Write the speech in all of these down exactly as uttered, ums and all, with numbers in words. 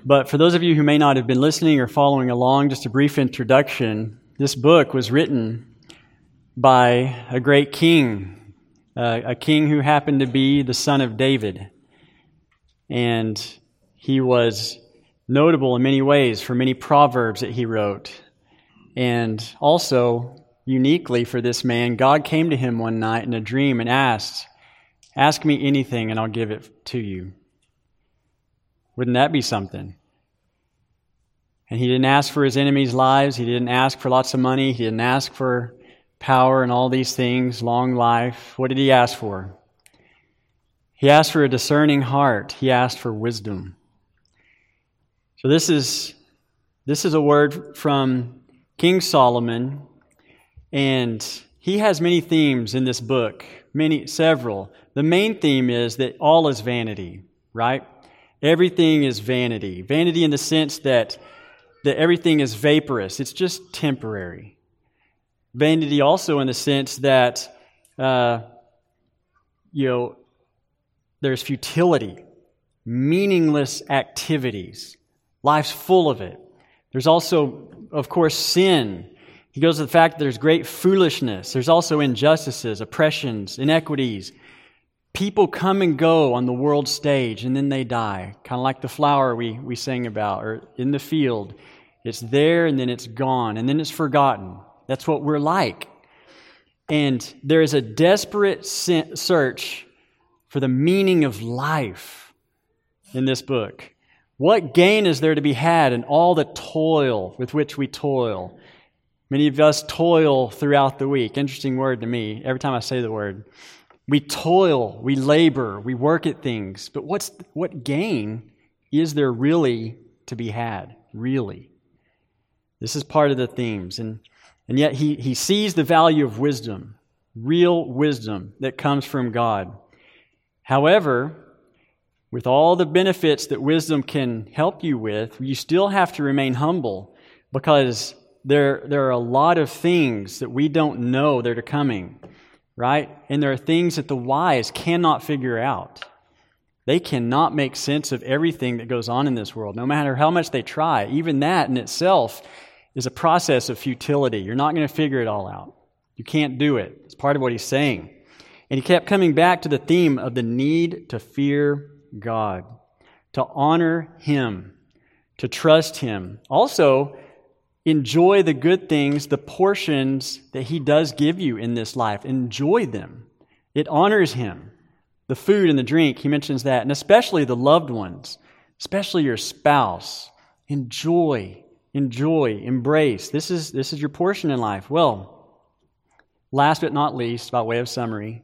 But for those of you who may not have been listening or following along, just a brief introduction. This book was written by a great king, uh, a king who happened to be the son of David. And he was notable in many ways for many proverbs that he wrote. And also, uniquely for this man, God came to him one night in a dream and asked, "Ask me anything and I'll give it to you." Wouldn't that be something? And he didn't ask for his enemies' lives. He didn't ask for lots of money. He didn't ask for power and all these things, long life. What did he ask for? He asked for a discerning heart. He asked for wisdom. So this is this is a word from King Solomon, and he has many themes in this book, many, several. The main theme is that all is vanity, right? Everything is vanity. Vanity in the sense that, that everything is vaporous. It's just temporary. Vanity also in the sense that, uh, you know, there's futility, meaningless activities. Life's full of it. There's also, of course, sin. He goes to the fact that there's great foolishness. There's also injustices, oppressions, inequities. People come and go on the world stage, and then they die. Kind of like the flower we, we sang about, or in the field. It's there, and then it's gone, and then it's forgotten. That's what we're like. And there is a desperate search for the meaning of life in this book. What gain is there to be had in all the toil with which we toil? Many of us toil throughout the week. Interesting word to me, every time I say the word. We toil, we labor, we work at things. But what's what gain is there really to be had? Really? This is part of the themes. And, and yet he, he sees the value of wisdom, real wisdom that comes from God. However, with all the benefits that wisdom can help you with, you still have to remain humble, because there, there are a lot of things that we don't know that are coming, right? And there are things that the wise cannot figure out. They cannot make sense of everything that goes on in this world, no matter how much they try. Even that in itself is a process of futility. You're not going to figure it all out. You can't do it. It's part of what he's saying. And he kept coming back to the theme of the need to fear God, to honor Him, to trust Him. Also, enjoy the good things, the portions that He does give you in this life. Enjoy them. It honors Him. The food and the drink, He mentions that, and especially the loved ones, especially your spouse. Enjoy, enjoy, embrace. This is, this is your portion in life. Well, last but not least, by way of summary,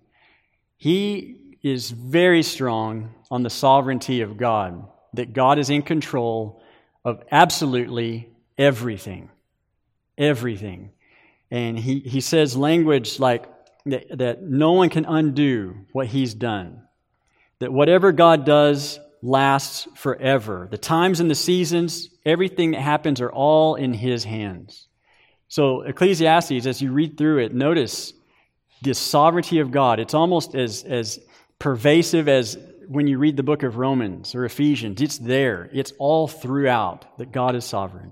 he is very strong on the sovereignty of God, that God is in control of absolutely everything. Everything. And he, he says language like that, that no one can undo what He's done. That whatever God does lasts forever. The times and the seasons, everything that happens are all in His hands. So Ecclesiastes, as you read through it, notice the sovereignty of God. It's almost as, as pervasive as when you read the book of Romans or Ephesians. It's there. It's all throughout that God is sovereign.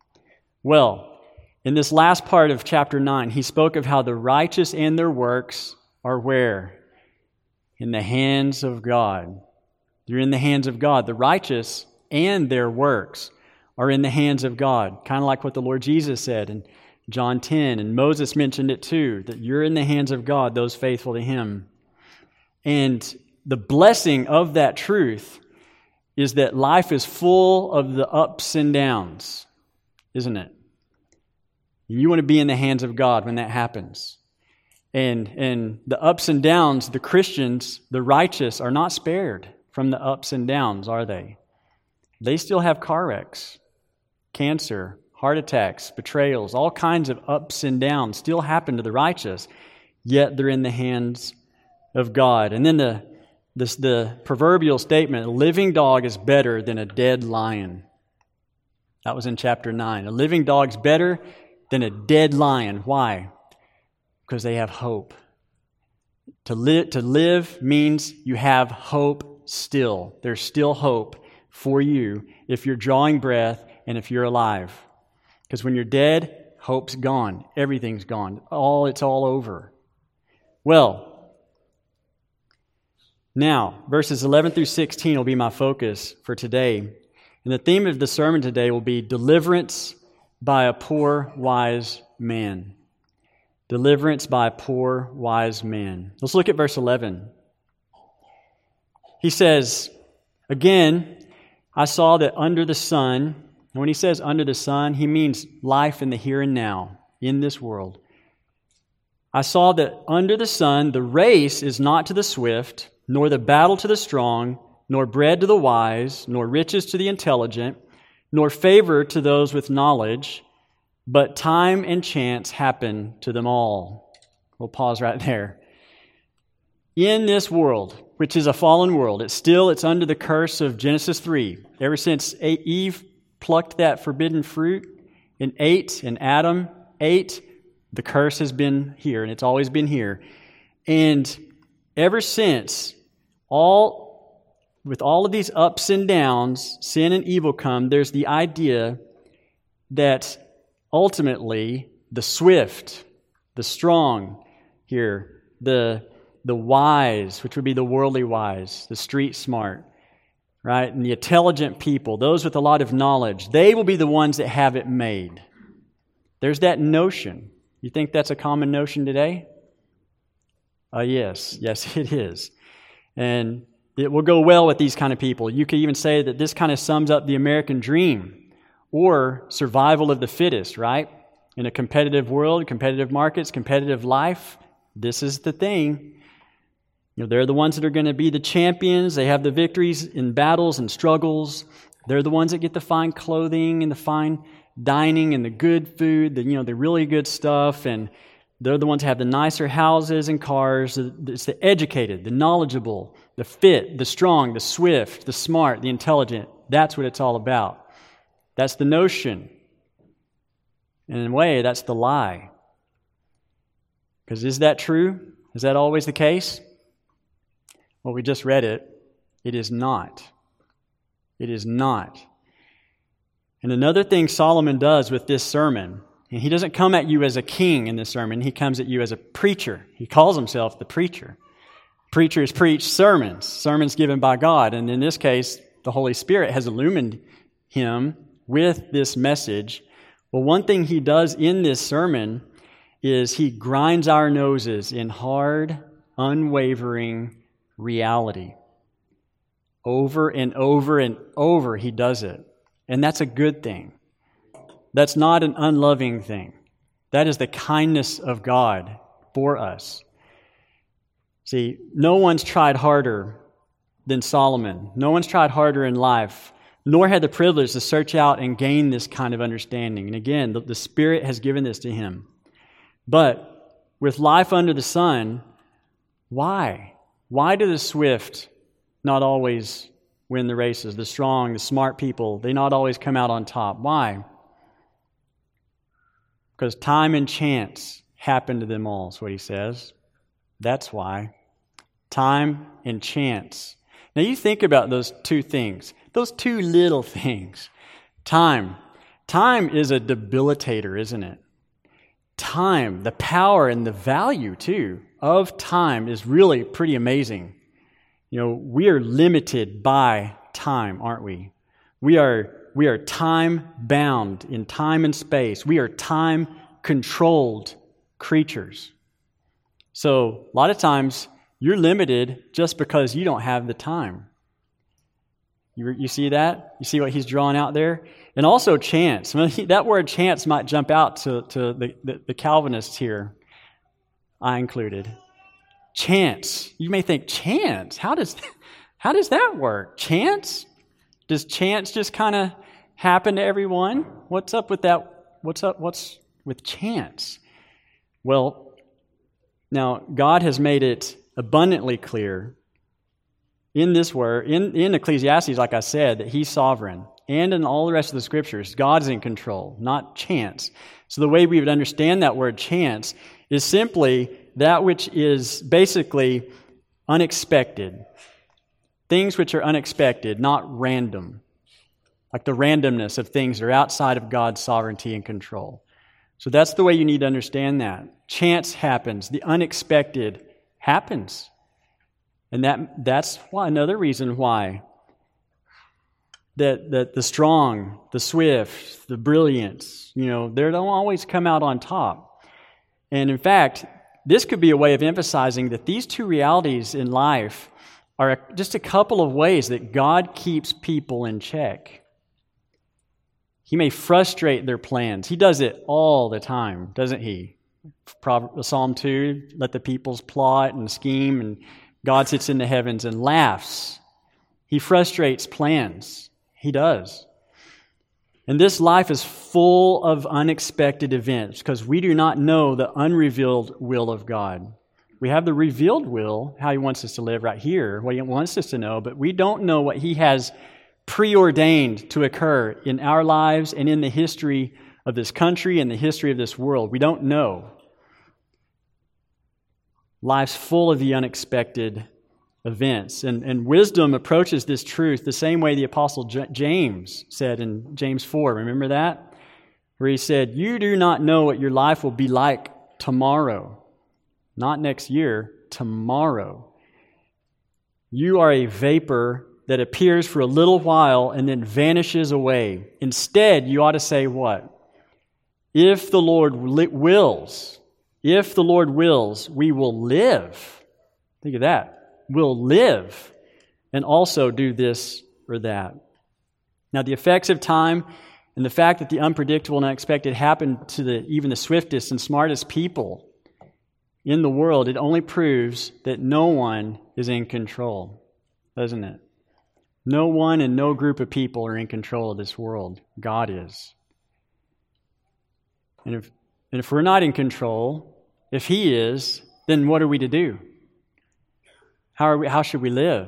Well, in this last part of chapter nine, he spoke of how the righteous and their works are where? In the hands of God. They're in the hands of God. The righteous and their works are in the hands of God. Kind of like what the Lord Jesus said in John ten, and Moses mentioned it too, that you're in the hands of God, those faithful to Him. And the blessing of that truth is that life is full of the ups and downs, isn't it? You want to be in the hands of God when that happens. And, and the ups and downs, the Christians, the righteous, are not spared from the ups and downs, are they? They still have car wrecks, cancer, heart attacks, betrayals, all kinds of ups and downs still happen to the righteous, yet they're in the hands of God. And then the this the proverbial statement, a living dog is better than a dead lion. That was in chapter nine. A living dog's better than a dead lion. Why? Because they have hope. To live, to live means you have hope still. There's still hope for you if you're drawing breath and if you're alive. Because when you're dead, hope's gone. Everything's gone. All it's all over. Well, now, verses eleven through sixteen will be my focus for today. And the theme of the sermon today will be deliverance by a poor, wise man. Deliverance by a poor, wise man. Let's look at verse eleven. He says, again, I saw that under the sun, and when he says under the sun, he means life in the here and now, in this world. I saw that under the sun, the race is not to the swift, nor the battle to the strong, nor bread to the wise, nor riches to the intelligent, nor favor to those with knowledge, but time and chance happen to them all. We'll pause right there. In this world, which is a fallen world, it's still, it's under the curse of Genesis three. Ever since Eve plucked that forbidden fruit and ate, and Adam ate, the curse has been here, and it's always been here. And ever since, all with all of these ups and downs, sin and evil come, there's the idea that ultimately the swift, the strong here, the the wise, which would be the worldly wise, the street smart, right? And the intelligent people, those with a lot of knowledge, they will be the ones that have it made. There's that notion. You think that's a common notion today? Uh, yes, yes it is. And it will go well with these kind of people. You could even say that this kind of sums up the American dream or survival of the fittest, right? In a competitive world, competitive markets, competitive life, this is the thing. You know, they're the ones that are going to be the champions. They have the victories in battles and struggles. They're the ones that get the fine clothing and the fine dining and the good food, the, you know, the really good stuff. And they're the ones that have the nicer houses and cars. It's the educated, the knowledgeable, the fit, the strong, the swift, the smart, the intelligent. That's what it's all about. That's the notion. And in a way, that's the lie. Because is that true? Is that always the case? Well, we just read it. It is not. It is not. And another thing Solomon does with this sermon, and he doesn't come at you as a king in this sermon, he comes at you as a preacher. He calls himself the preacher. Preachers preach sermons, sermons given by God. And in this case, the Holy Spirit has illumined him with this message. Well, one thing he does in this sermon is he grinds our noses in hard, unwavering reality. Over and over and over he does it. And that's a good thing. That's not an unloving thing. That is the kindness of God for us. See, no one's tried harder than Solomon. No one's tried harder in life, nor had the privilege to search out and gain this kind of understanding. And again, the, the Spirit has given this to him. But with life under the sun, why? Why do the swift not always win the races? The strong, the smart people, they not always come out on top. Why? Because time and chance happen to them all, is what he says. That's why. Time and chance. Now you think about those two things, those two little things. Time. Time is a debilitator, isn't it? Time, the power and the value, too, of time is really pretty amazing. You know, we are limited by time, aren't we? We are, we are time-bound in time and space. We are time-controlled creatures. So, a lot of times, you're limited just because you don't have the time. You, you see that? You see what he's drawing out there? And also chance. That word chance might jump out to, to the, the, the Calvinists here, I included. Chance. You may think, chance? How does, how does that work? Chance? Does chance just kind of happen to everyone? What's up with that? What's up? What's with chance? Well, now, God has made it abundantly clear in this word, in, in Ecclesiastes, like I said, that He's sovereign. And in all the rest of the Scriptures, God's in control, not chance. So the way we would understand that word chance is simply that which is basically unexpected. Things which are unexpected, not random. like the randomness of things that are outside of God's sovereignty and control. So that's the way you need to understand that. Chance happens. The unexpected happens. And that that's why, another reason why that, that the strong, the swift, the brilliant, you know, they don't always come out on top. And in fact, this could be a way of emphasizing that these two realities in life are just a couple of ways that God keeps people in check. He may frustrate their plans. He does it all the time, doesn't he? Psalm two, let the peoples plot and scheme, and God sits in the heavens and laughs. He frustrates plans. He does. And this life is full of unexpected events because we do not know the unrevealed will of God. We have the revealed will, how He wants us to live right here, what He wants us to know, but we don't know what He has preordained to occur in our lives and in the history of this country and the history of this world. We don't know. Life's full of the unexpected events. And, and wisdom approaches this truth the same way the Apostle J- James said in James four. Remember that? Where he said, you do not know what your life will be like tomorrow. Not next year, tomorrow. You are a vapor that appears for a little while and then vanishes away. Instead, you ought to say what? If the Lord wills, if the Lord wills, we will live. Think of that. We'll live and also do this or that. Now, the effects of time and the fact that the unpredictable and unexpected happen to the even the swiftest and smartest people in the world, it only proves that no one is in control, doesn't it? No one and no group of people are in control of this world. God is. And if, and if we're not in control, if He is, then what are we to do? How are we, how should we live?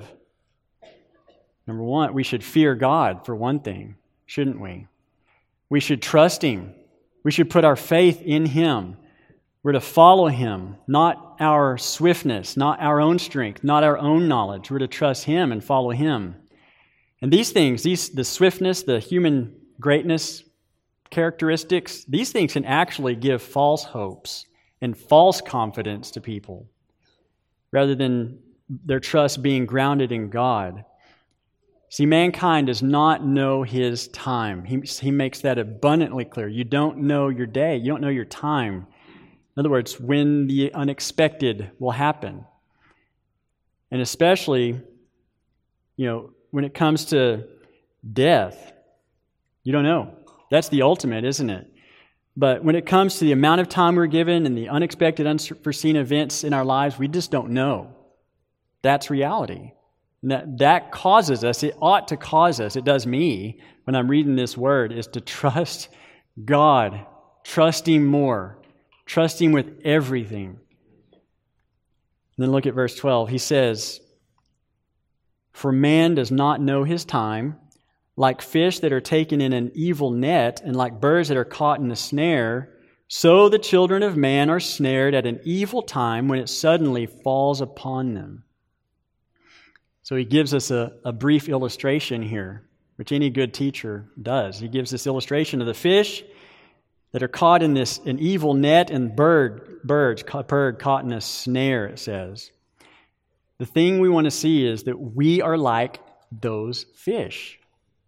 Number one, we should fear God for one thing, shouldn't we? We should trust Him. We should put our faith in Him. We're to follow Him, not our swiftness, not our own strength, not our own knowledge. We're to trust Him and follow Him. And these things, these the swiftness, the human greatness characteristics, these things can actually give false hopes and false confidence to people rather than their trust being grounded in God. See, mankind does not know his time. He, he makes that abundantly clear. You don't know your day. You don't know your time. In other words, when the unexpected will happen. And especially, you know, when it comes to death, you don't know. That's the ultimate, isn't it? But when it comes to the amount of time we're given and the unexpected, unforeseen events in our lives, we just don't know. That's reality. And that, that causes us, it ought to cause us, it does me, when I'm reading this word, is to trust God, trust Him more, trust Him with everything. And then look at verse twelve. He says, for man does not know his time, like fish that are taken in an evil net, and like birds that are caught in a snare, so the children of man are snared at an evil time when it suddenly falls upon them. So he gives us a, a brief illustration here, which any good teacher does. He gives this illustration of the fish that are caught in this an evil net and bird, birds, bird caught in a snare, it says. The thing we want to see is that we are like those fish.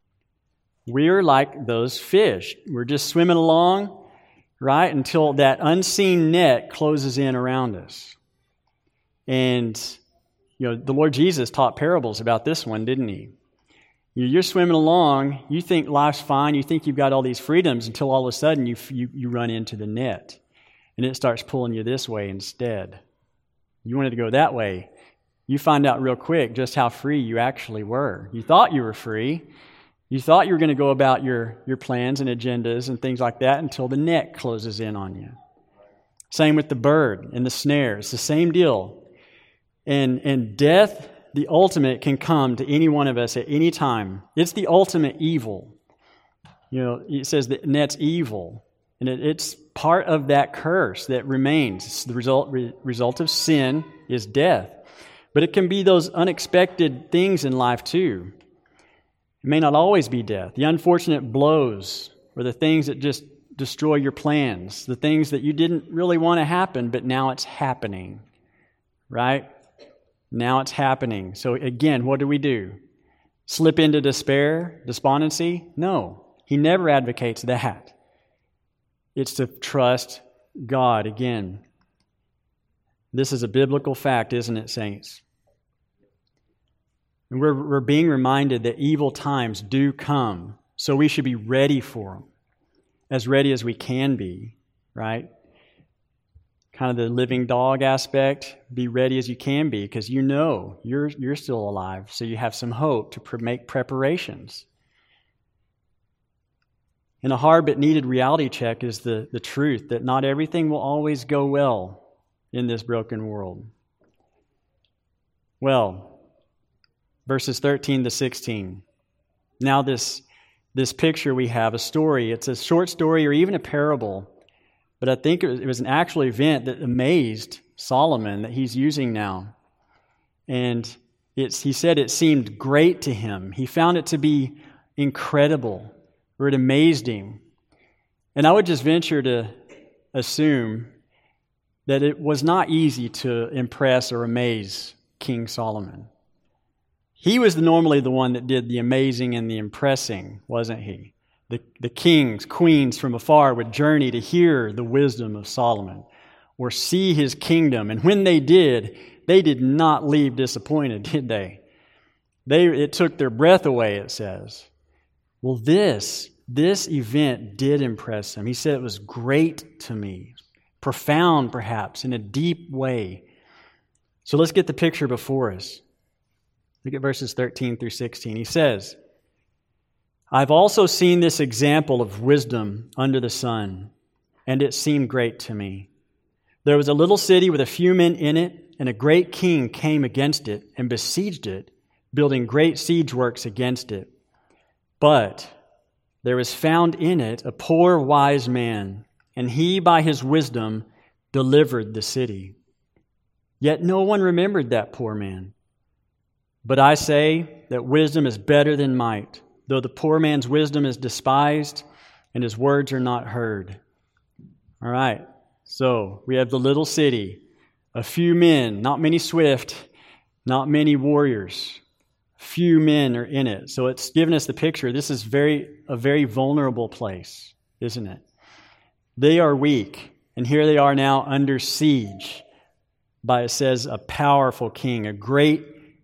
We are like those fish. We're just swimming along, right, until that unseen net closes in around us. And, you know, the Lord Jesus taught parables about this one, didn't He? You're swimming along, you think life's fine, you think you've got all these freedoms until all of a sudden you, you, you run into the net. And it starts pulling you this way instead. You wanted to go that way. You find out real quick just how free you actually were. You thought you were free. You thought you were going to go about your, your plans and agendas and things like that until the net closes in on you. Same with the bird and the snare. It's the same deal. And, and death, the ultimate, can come to any one of us at any time. It's the ultimate evil. You know, it says that net's evil. And it, it's part of that curse that remains. It's the result, re, result of sin is death. But it can be those unexpected things in life too. It may not always be death. The unfortunate blows or the things that just destroy your plans, the things that you didn't really want to happen, but now it's happening, right? Now it's happening. So again, what do we do? Slip into despair, despondency? No, he never advocates that. It's to trust God again. This is a biblical fact, isn't it, saints? And we're, we're being reminded that evil times do come, so we should be ready for them, as ready as we can be, right? Kind of the living dog aspect, be ready as you can be, because you know you're you're still alive, so you have some hope to pre- make preparations. And a hard but needed reality check is the, the truth that not everything will always go well in this broken world. Well, verses thirteen to sixteen. Now this, this picture we have, a story, it's a short story or even a parable, but I think it was, it was an actual event that amazed Solomon that he's using now. And it's, he said it seemed great to him. He found it to be incredible, or it amazed him. And I would just venture to assume that it was not easy to impress or amaze King Solomon. He was normally the one that did the amazing and the impressing, wasn't he? The, the kings, queens from afar would journey to hear the wisdom of Solomon or see his kingdom. And when they did, they did not leave disappointed, did they? They it took their breath away, it says. Well, this, this event did impress him. He said it was great to me, profound perhaps, in a deep way. So let's get the picture before us. Look at verses thirteen through sixteen. He says, I've also seen this example of wisdom under the sun, and it seemed great to me. There was a little city with a few men in it, and a great king came against it and besieged it, building great siege works against it. But there was found in it a poor wise man, and he by his wisdom delivered the city. Yet no one remembered that poor man. But I say that wisdom is better than might, though the poor man's wisdom is despised and his words are not heard. All right, so we have the little city, a few men, not many swift, not many warriors. Few men are in it. So it's given us the picture. This is very a very vulnerable place, isn't it? They are weak, and here they are now under siege by, it says, a powerful king, a great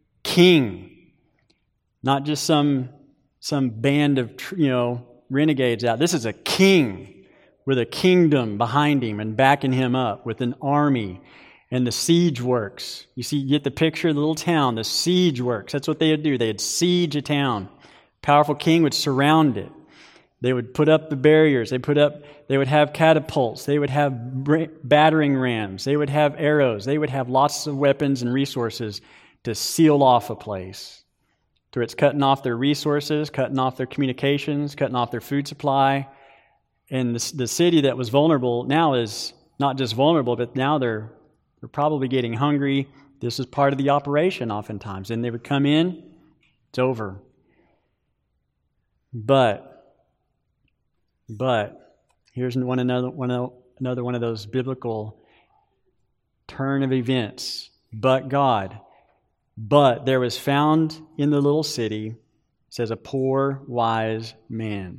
king, not just some some band of, you know, renegades out. This is a king with a kingdom behind him and backing him up with an army and the siege works. You see, you get the picture of the little town, the siege works. That's what they would do. They'd siege a town. Powerful king would surround it. They would put up the barriers. They put up. They would have catapults. They would have battering rams. They would have arrows. They would have lots of weapons and resources to seal off a place. To where it's cutting off their resources, cutting off their communications, cutting off their food supply. And the, the city that was vulnerable now is not just vulnerable, but now they're, they're probably getting hungry. This is part of the operation oftentimes. And they would come in, it's over. But, but, here's one another, one, another one of those biblical turn of events. But God. But there was found in the little city, it says, a poor, wise man.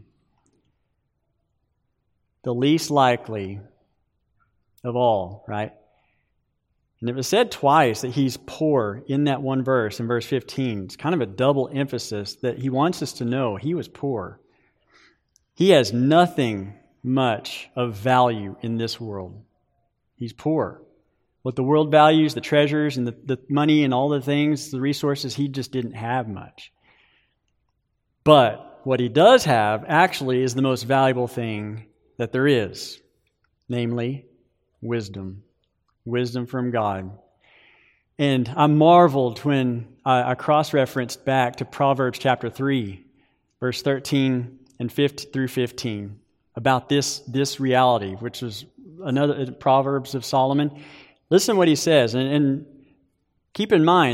The least likely of all, right? And it was said twice that he's poor in that one verse, in verse fifteen. It's kind of a double emphasis that he wants us to know he was poor. He has nothing much of value in this world. He's poor. What the world values, the treasures and the, the money and all the things, the resources, he just didn't have much. But what he does have actually is the most valuable thing that there is, namely wisdom. Wisdom from God. And I marveled when I, I cross-referenced back to Proverbs chapter three, verse thirteen and fifteen through fifteen, about this, this reality, which is another Proverbs of Solomon. Listen to what he says, and, and keep in mind,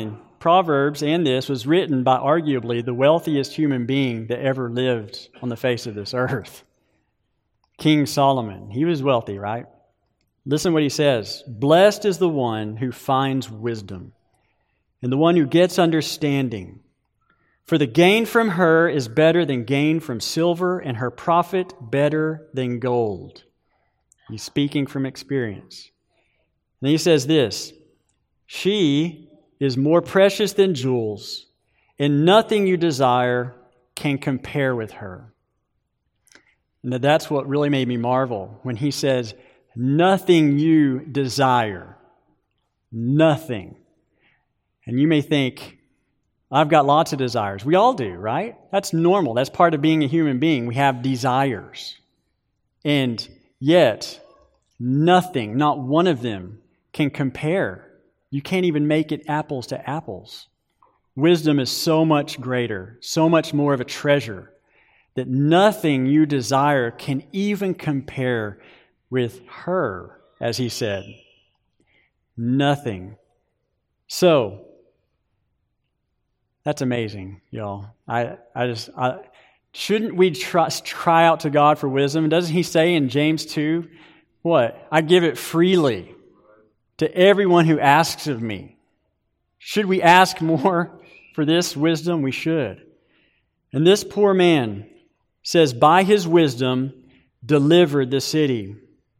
Proverbs and this was written by arguably the wealthiest human being that ever lived on the face of this earth. King Solomon. He was wealthy, right? Listen what he says. Blessed is the one who finds wisdom and the one who gets understanding. For the gain from her is better than gain from silver, and her profit better than gold. He's speaking from experience. And he says this, she is more precious than jewels, and nothing you desire can compare with her. Now that's what really made me marvel when he says, nothing you desire. Nothing. And you may think, I've got lots of desires. We all do, right? That's normal. That's part of being a human being. We have desires. And yet, nothing, not one of them, can compare. You can't even make it apples to apples. Wisdom is so much greater, so much more of a treasure, that nothing you desire can even compare with her, as he said. Nothing. So, that's amazing, y'all. I, I just, I, shouldn't we trust, cry out to God for wisdom? Doesn't he say in James two, what? I give it freely to everyone who asks of me. Should we ask more for this wisdom? We should. And this poor man says, by his wisdom, delivered the city.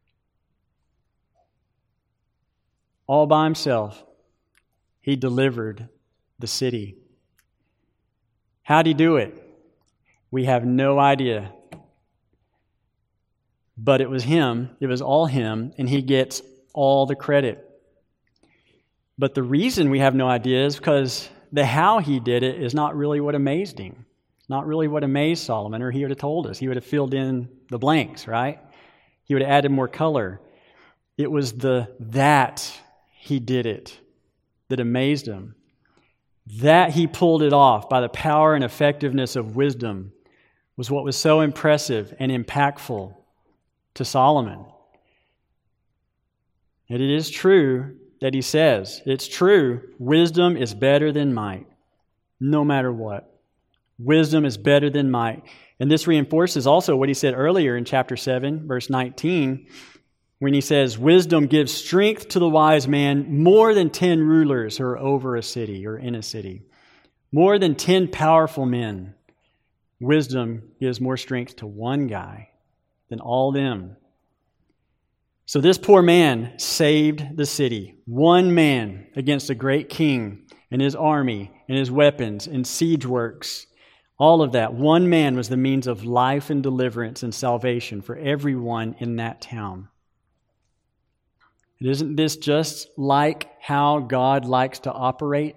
All by himself, he delivered the city. How'd he do it? We have no idea. But it was him. It was all him, and he gets all the credit. But the reason we have no idea is because the how he did it is not really what amazed him. Not really what amazed Solomon, or he would have told us. He would have filled in the blanks, right? He would have added more color. It was the that he did it that amazed him. That he pulled it off by the power and effectiveness of wisdom was what was so impressive and impactful to Solomon. And it is true that he says, it's true, wisdom is better than might, no matter what. Wisdom is better than might. And this reinforces also what he said earlier in chapter seven, verse nineteen, when he says, wisdom gives strength to the wise man more than ten rulers who are over a city or in a city. More than ten powerful men. Wisdom gives more strength to one guy than all them. So this poor man saved the city. One man against a great king and his army and his weapons and siege works. All of that. One man was the means of life and deliverance and salvation for everyone in that town. Isn't this just like how God likes to operate?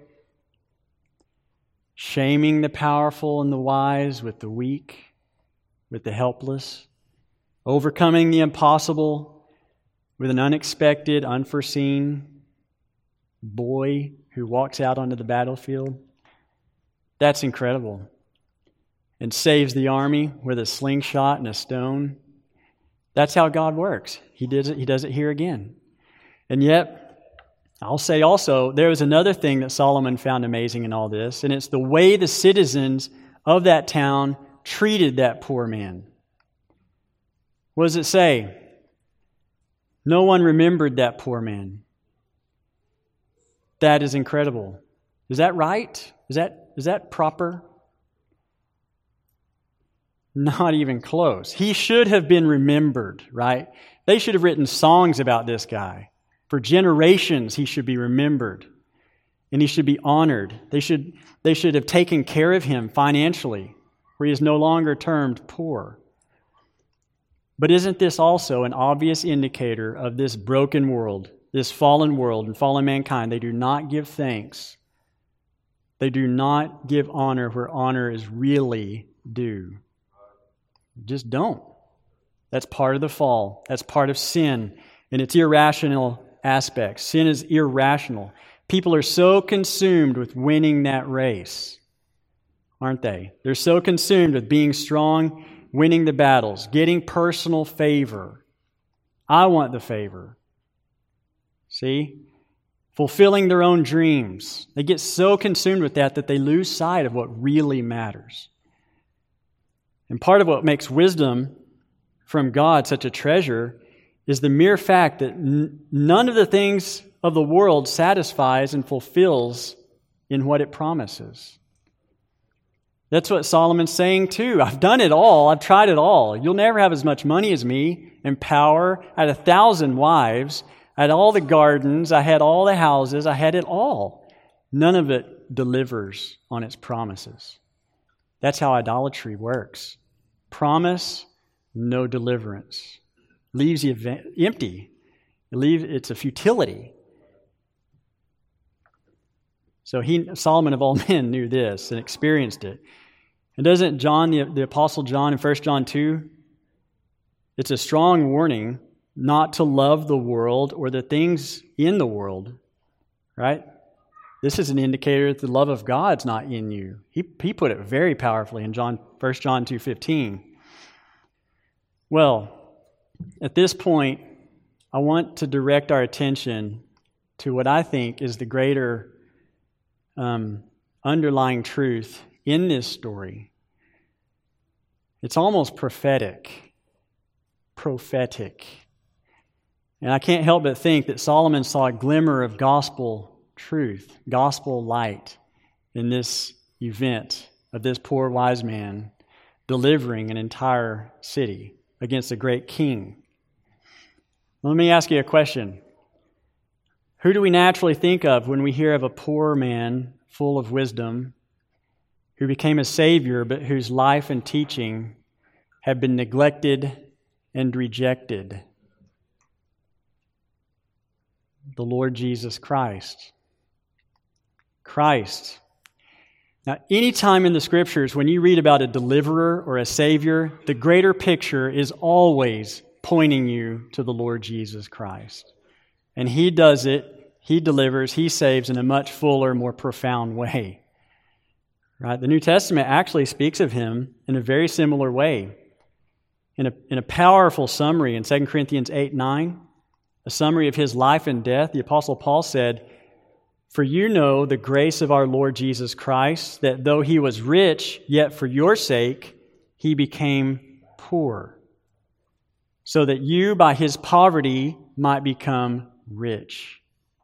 Shaming the powerful and the wise with the weak, with the helpless. Overcoming the impossible with an unexpected, unforeseen boy who walks out onto the battlefield. That's incredible. And saves the army with a slingshot and a stone. That's how God works. He does it, he does it here again. And yet, I'll say also, there was another thing that Solomon found amazing in all this, and it's the way the citizens of that town treated that poor man. What does it say? No one remembered that poor man. That is incredible. Is that right? Is that, is that proper? Not even close. He should have been remembered, right? They should have written songs about this guy. For generations, he should be remembered. And he should be honored. They should, they should have taken care of him financially, where he is no longer termed poor. But isn't this also an obvious indicator of this broken world, this fallen world and fallen mankind? They do not give thanks. They do not give honor where honor is really due. Just don't. That's part of the fall. That's part of sin. And it's irrational aspects. Sin is irrational. People are so consumed with winning that race, aren't they? They're so consumed with being strong, winning the battles, getting personal favor. I want the favor. See? fulfilling their own dreams. They get so consumed with that that they lose sight of what really matters. And part of what makes wisdom from God such a treasure is the mere fact that n- none of the things of the world satisfies and fulfills in what it promises. That's what Solomon's saying too. I've done it all. I've tried it all. You'll never have as much money as me and power. I had a thousand wives. I had all the gardens. I had all the houses. I had it all. None of it delivers on its promises. That's how idolatry works. Promise, no deliverance. Leaves you empty. It leaves, it's a futility. So he, Solomon of all men knew this and experienced it. And doesn't John, the, the Apostle John in First John two, it's a strong warning not to love the world or the things in the world, right? This is an indicator that the love of God's not in you. He, he put it very powerfully in John, First John two fifteen. Well, at this point, I want to direct our attention to what I think is the greater um, underlying truth in this story. It's almost prophetic. Prophetic. And I can't help but think that Solomon saw a glimmer of gospel truth, gospel light in this event of this poor wise man delivering an entire city against a great king. Let me ask you a question. Who do we naturally think of when we hear of a poor man full of wisdom who became a savior but whose life and teaching have been neglected and rejected? The Lord Jesus Christ. Christ. Now, anytime in the Scriptures when you read about a deliverer or a savior, the greater picture is always pointing you to the Lord Jesus Christ. And He does it, He delivers, He saves in a much fuller, more profound way. Right? The New Testament actually speaks of Him in a very similar way. In a, in a powerful summary in Second Corinthians eight nine, a summary of His life and death, the Apostle Paul said, "For you know the grace of our Lord Jesus Christ, that though He was rich, yet for your sake He became poor, so that you by His poverty might become rich."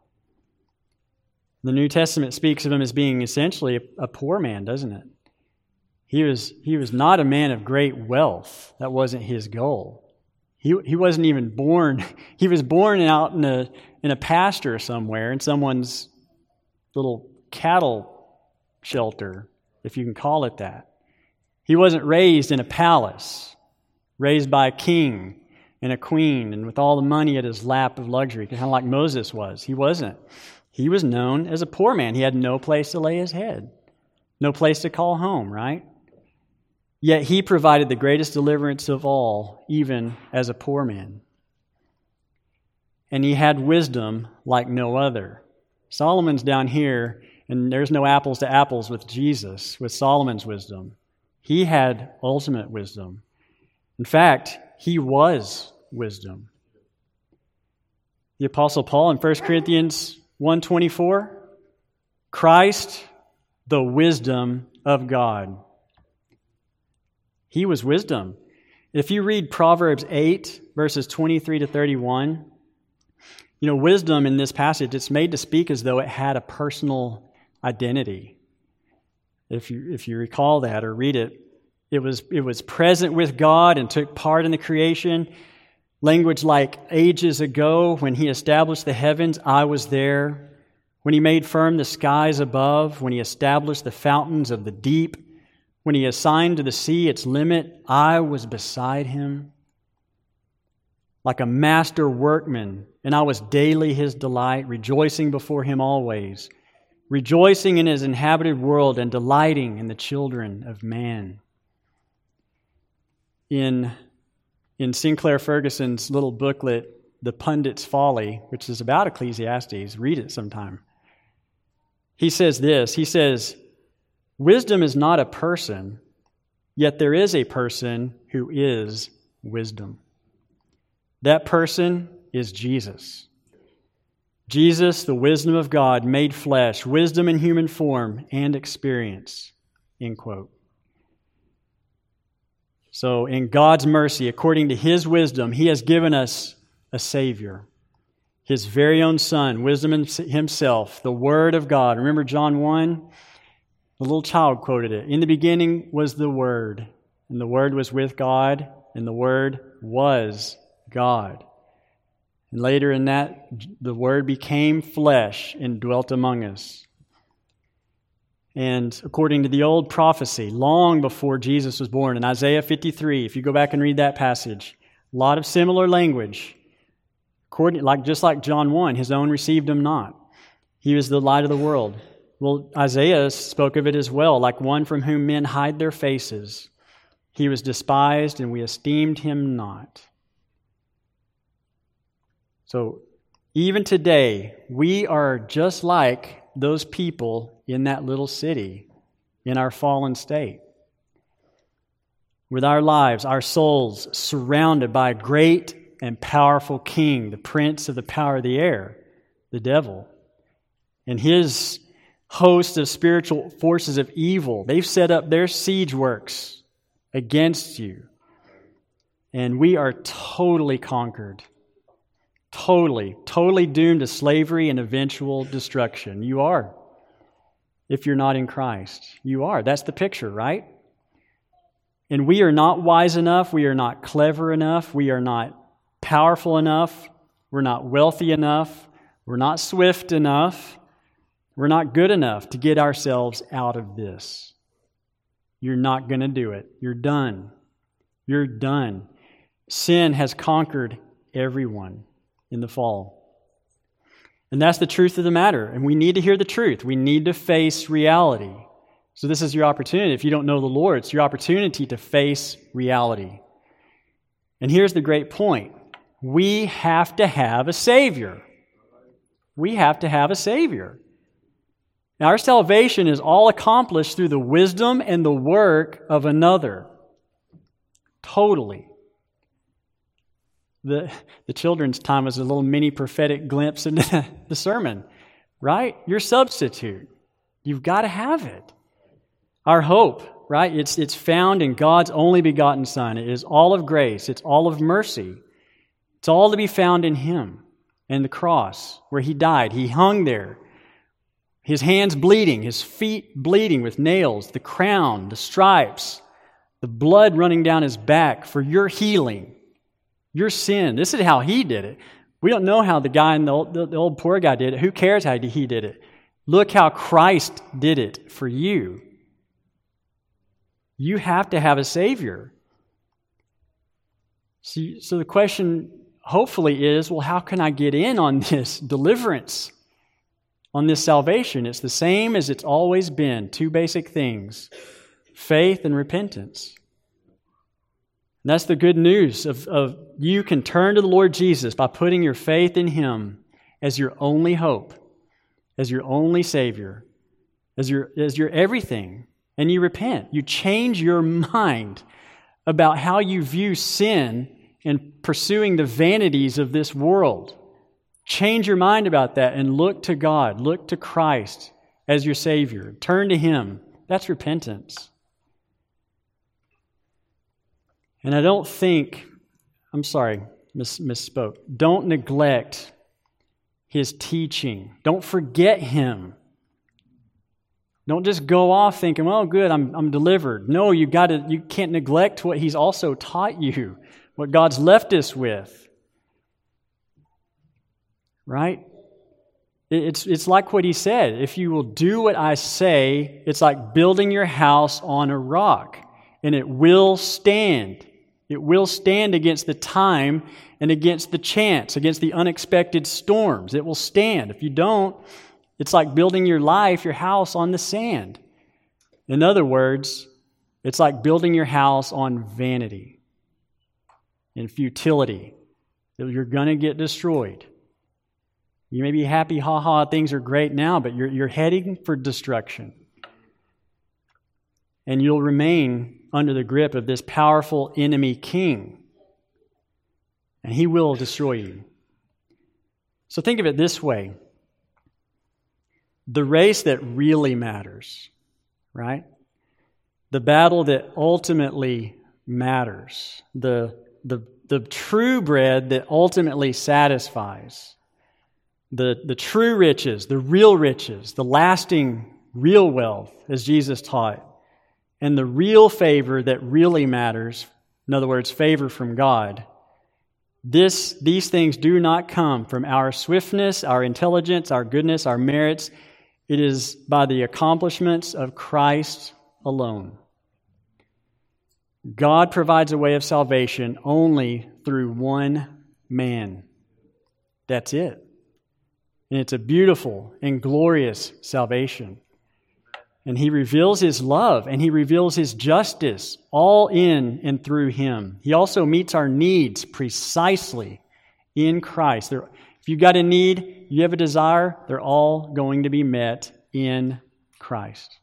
The New Testament speaks of Him as being essentially a, a poor man, doesn't it? He was, he was not a man of great wealth. That wasn't His goal. He, he wasn't even born. He was born out in a, in a pasture somewhere, in someone's little cattle shelter, if you can call it that. He wasn't raised in a palace, raised by a king and a queen and with all the money at his lap of luxury, kind of like Moses was. He wasn't. He was known as a poor man. He had no place to lay his head, no place to call home, right? Yet He provided the greatest deliverance of all, even as a poor man. And He had wisdom like no other. Solomon's down here, and there's no apples to apples with Jesus, with Solomon's wisdom. He had ultimate wisdom. In fact, He was wisdom. The Apostle Paul in First Corinthians one twenty-four, Christ, the wisdom of God. He was wisdom. If you read Proverbs eight, verses twenty-three to thirty-one, you know, wisdom in this passage, it's made to speak as though it had a personal identity. If you if you recall that or read it, it was it was present with God and took part in the creation. Language like ages ago, when He established the heavens, I was there. When He made firm the skies above, when He established the fountains of the deep, when He assigned to the sea its limit, I was beside Him. Like a master workman, and I was daily His delight, rejoicing before Him always, rejoicing in His inhabited world and delighting in the children of man. In, in Sinclair Ferguson's little booklet, The Pundit's Folly, which is about Ecclesiastes, read it sometime. He says this, he says, "Wisdom is not a person, yet there is a person who is wisdom. That person is Jesus. Jesus, the wisdom of God, made flesh, wisdom in human form and experience. End quote. So in God's mercy, according to His wisdom, He has given us a Savior. His very own Son, wisdom Himself, the Word of God. Remember John one? The little child quoted it. In the beginning was the Word, and the Word was with God, and the Word was God. And later in that, the Word became flesh and dwelt among us. And according to the old prophecy, long before Jesus was born, in Isaiah fifty-three, if you go back and read that passage, a lot of similar language. According, like, just like John one, His own received Him not. He was the light of the world. Well, Isaiah spoke of it as well, like one from whom men hide their faces. He was despised, and we esteemed Him not. So, even today, we are just like those people in that little city, in our fallen state. With our lives, our souls surrounded by a great and powerful king, the prince of the power of the air, the devil, and his host of spiritual forces of evil. They've set up their siege works against you. And we are totally conquered. Totally, totally doomed to slavery and eventual destruction. You are. If you're not in Christ, you are. That's the picture, right? And we are not wise enough. We are not clever enough. We are not powerful enough. We're not wealthy enough. We're not swift enough. We're not good enough to get ourselves out of this. You're not going to do it. You're done. You're done. Sin has conquered everyone in the fall. And that's the truth of the matter. And we need to hear the truth. We need to face reality. So this is your opportunity. If you don't know the Lord, it's your opportunity to face reality. And here's the great point. We have to have a Savior. We have to have a Savior. Now, our salvation is all accomplished through the wisdom and the work of another. Totally. The, the children's time was a little mini prophetic glimpse into the sermon, right? Your substitute. You've got to have it. Our hope, right? It's, it's found in God's only begotten Son. It is all of grace. It's all of mercy. It's all to be found in Him and the cross where He died. He hung there. His hands bleeding, His feet bleeding with nails, the crown, the stripes, the blood running down His back for your healing. Your sin. This is how He did it. We don't know how the guy in the old, the, the old poor guy did it. Who cares how he did it? Look how Christ did it for you. You have to have a Savior. See, so the question hopefully is, well, how can I get in on this deliverance, on this salvation? It's the same as it's always been. Two basic things. Faith and repentance. And that's the good news of, of you can turn to the Lord Jesus by putting your faith in Him as your only hope, as your only Savior, as your, as your everything. And you repent. You change your mind about how you view sin and pursuing the vanities of this world. Change your mind about that and look to God. Look to Christ as your Savior. Turn to Him. That's repentance. And I don't think, I'm sorry, miss, misspoke. Don't neglect His teaching. Don't forget Him. Don't just go off thinking, well, good, I'm I'm delivered. No, you got to. You can't neglect what He's also taught you, what God's left us with. Right? It's it's like what He said. If you will do what I say, it's like building your house on a rock, and it will stand. It will stand against the time and against the chance, against the unexpected storms. It will stand. If you don't, it's like building your life, your house on the sand. In other words, it's like building your house on vanity and futility. You're going to get destroyed. You may be happy, ha ha, things are great now, but you're, you're heading for destruction. And you'll remain under the grip of this powerful enemy king. And he will destroy you. So think of it this way. The race that really matters, right? The battle that ultimately matters. The, the, the true bread that ultimately satisfies. The, the true riches, the real riches, the lasting real wealth, as Jesus taught. And the real favor that really matters, in other words, favor from God. This, these things do not come from our swiftness, our intelligence, our goodness, our merits. It is by the accomplishments of Christ alone. God provides a way of salvation only through one man. That's it. And it's a beautiful and glorious salvation. And He reveals His love and He reveals His justice all in and through Him. He also meets our needs precisely in Christ. There, if you've got a need, you have a desire, they're all going to be met in Christ.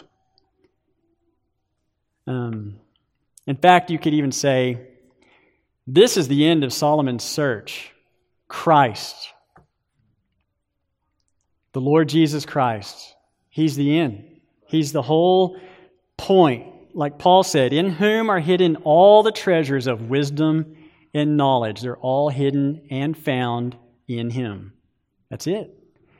Um, in fact, you could even say, this is the end of Solomon's search. Christ. The Lord Jesus Christ. He's the end. He's the whole point. Like Paul said, in whom are hidden all the treasures of wisdom and knowledge. They're all hidden and found in Him. That's it.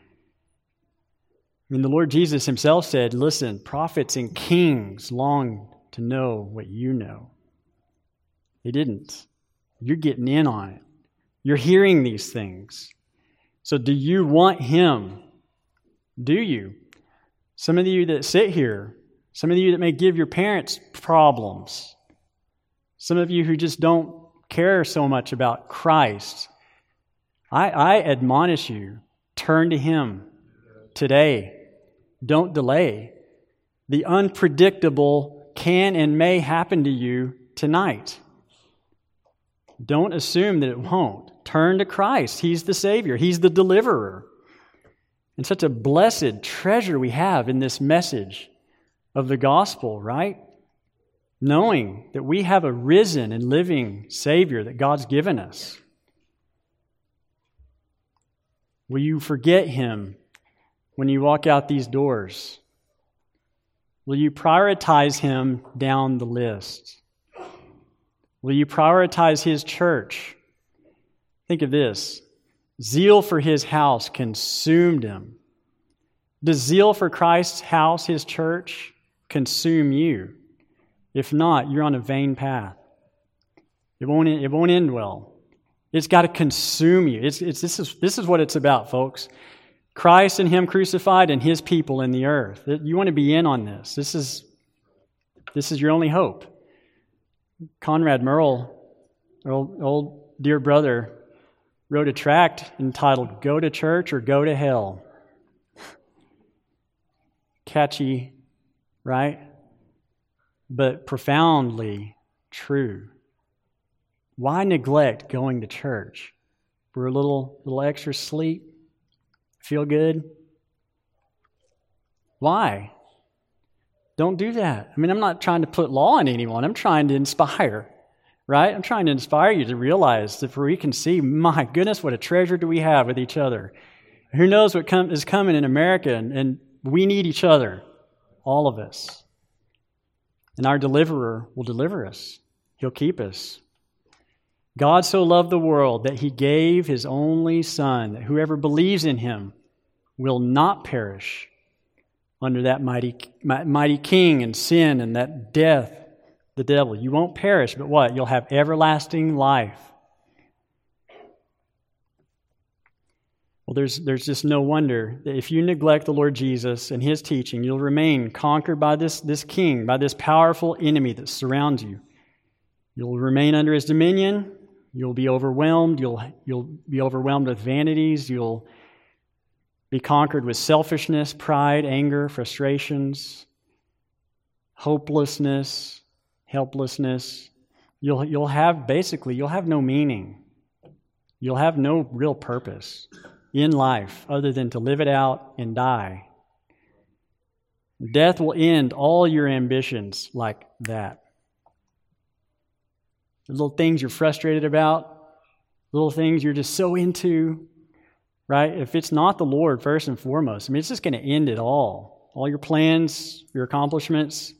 I mean, the Lord Jesus Himself said, listen, prophets and kings long to know what you know. They didn't. You're getting in on it. You're hearing these things. So do you want Him? Do you? Some of you that sit here, some of you that may give your parents problems, some of you who just don't care so much about Christ, I, I admonish you, turn to Him today. Don't delay. The unpredictable can and may happen to you tonight. Don't assume that it won't. Turn to Christ. He's the Savior. He's the deliverer. And such a blessed treasure we have in this message of the gospel, right? Knowing that we have a risen and living Savior that God's given us. Will you forget Him when you walk out these doors? Will you prioritize Him down the list? Will you prioritize His church? Think of this. Zeal for His house consumed Him. Does zeal for Christ's house, His church, consume you? If not, you're on a vain path. It won't, it won't end well. It's got to consume you. It's, it's, this is, this is what it's about, folks. Christ and Him crucified and His people in the earth. You want to be in on this. This is, this is your only hope. Conrad Merle, our old, old dear brother, wrote a tract entitled, Go to Church or Go to Hell. Catchy, right? But profoundly true. Why neglect going to church? For a little, little extra sleep? Feel good? Why? Don't do that. I mean, I'm not trying to put law on anyone. I'm trying to inspire. Right? I'm trying to inspire you to realize that we can see, my goodness, what a treasure do we have with each other. Who knows what come, is coming in America, and, and we need each other, all of us. And our deliverer will deliver us. He'll keep us. God so loved the world that He gave His only Son, that whoever believes in Him will not perish under that mighty, mighty king and sin and that death. The devil. You won't perish, but what? You'll have everlasting life. Well, there's, there's just no wonder that if you neglect the Lord Jesus and His teaching, you'll remain conquered by this, this king, by this powerful enemy that surrounds you. You'll remain under his dominion. You'll be overwhelmed. You'll, you'll be overwhelmed with vanities. You'll be conquered with selfishness, pride, anger, frustrations, hopelessness, helplessness. You'll, you'll have, basically, you'll have no meaning. You'll have no real purpose in life other than to live it out and die. Death will end all your ambitions like that. The little things you're frustrated about, little things you're just so into, right? If it's not the Lord first and foremost, I mean, it's just going to end it all. All your plans, your accomplishments.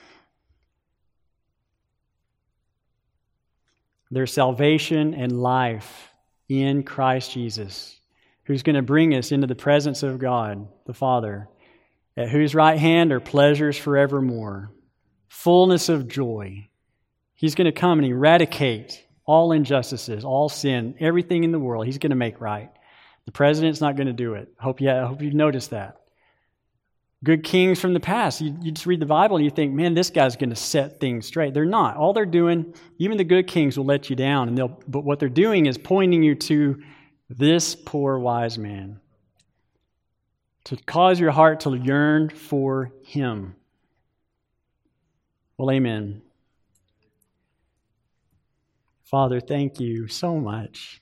There's salvation and life in Christ Jesus, who's going to bring us into the presence of God, the Father, at whose right hand are pleasures forevermore, fullness of joy. He's going to come and eradicate all injustices, all sin, everything in the world. He's going to make right. The president's not going to do it. Hope you, I hope you've noticed that. Good kings from the past, you, you just read the Bible and you think, man, this guy's going to set things straight. They're not. All they're doing, even the good kings will let you down, and they'll. But what they're doing is pointing you to this poor wise man, to cause your heart to yearn for him. Well, amen. Father, thank you so much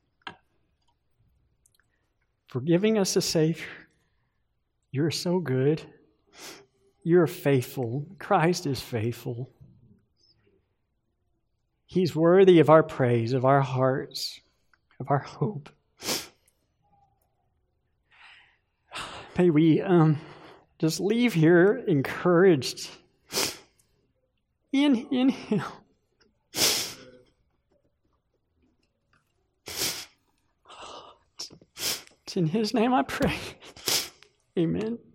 for giving us a Savior. You're so good. You're faithful. Christ is faithful. He's worthy of our praise, of our hearts, of our hope. May we um, just leave here encouraged in, in Him. It's in His name I pray. Amen.